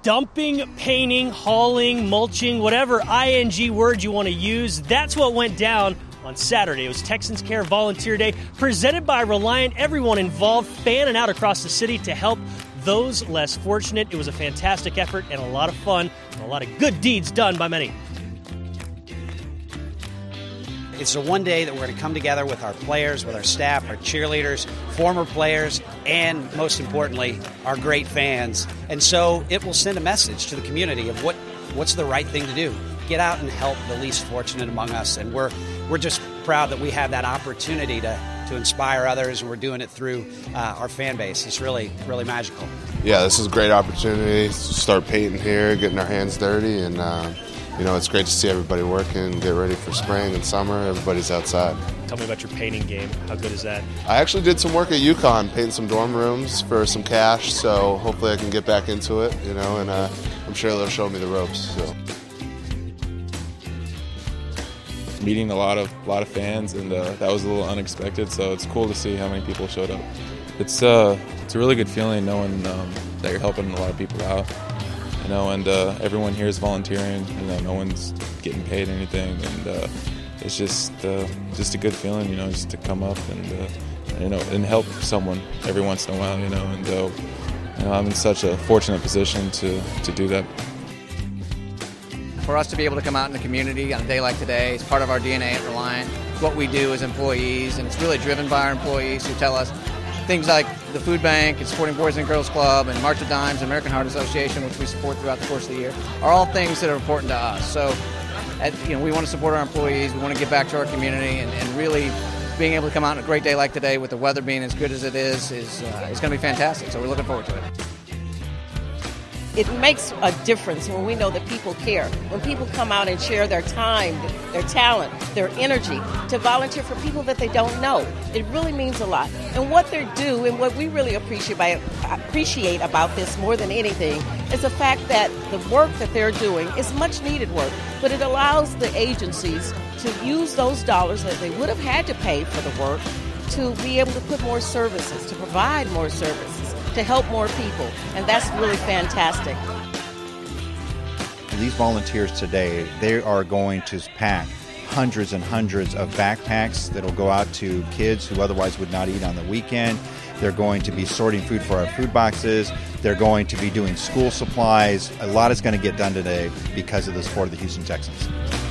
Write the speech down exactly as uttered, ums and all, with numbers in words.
dumping, painting, hauling, mulching, whatever I N G word you want to use. That's what went down on Saturday. It was Texans Care Volunteer Day, presented by Reliant. Everyone involved fanning out across the city to help those less fortunate. It was a fantastic effort and a lot of fun and a lot of good deeds done by many. It's the one day that we're going to come together with our players, with our staff, our cheerleaders, former players, and most importantly, our great fans. And so it will send a message to the community of what, what's the right thing to do. Get out and help the least fortunate among us. And we're we're just proud that we have that opportunity to, to inspire others, and we're doing it through uh, our fan base. It's really, really magical. Yeah, this is a great opportunity to start painting here, getting our hands dirty, and uh, you know, it's great to see everybody working, get ready for spring and summer. Everybody's outside. Tell me about your painting game. How good is that? I actually did some work at UConn, painting some dorm rooms for some cash, so hopefully I can get back into it, you know, and uh, I'm sure they'll show me the ropes. So. Meeting a lot of a lot of fans, and uh, that was a little unexpected, so it's cool to see how many people showed up. It's uh it's a really good feeling knowing um, that you're helping a lot of people out, you know, and uh, everyone here is volunteering. You know, no one's getting paid anything, and uh, it's just uh, just a good feeling, you know, just to come up and uh, you know and help someone every once in a while, you know, and uh, you know, I'm in such a fortunate position to to do that. For us to be able to come out in the community on a day like today, it's part of our D N A at Reliant. It's what we do as employees, and it's really driven by our employees who tell us things like the food bank and supporting Boys and Girls Club and March of Dimes, American Heart Association, which we support throughout the course of the year, are all things that are important to us. So, at, you know, we want to support our employees. We want to give back to our community, and, and really being able to come out on a great day like today with the weather being as good as it is is, uh, is going to be fantastic. So we're looking forward to it. It makes a difference when we know that people care. When people come out and share their time, their talent, their energy to volunteer for people that they don't know, it really means a lot. And what they do, and what we really appreciate, by, appreciate about this more than anything, is the fact that the work that they're doing is much needed work, but it allows the agencies to use those dollars that they would have had to pay for the work to be able to put more services, to provide more services, to help more people, and that's really fantastic. These volunteers today, they are going to pack hundreds and hundreds of backpacks that will go out to kids who otherwise would not eat on the weekend. They're going to be sorting food for our food boxes. They're going to be doing school supplies. A lot is going to get done today because of the support of the Houston Texans.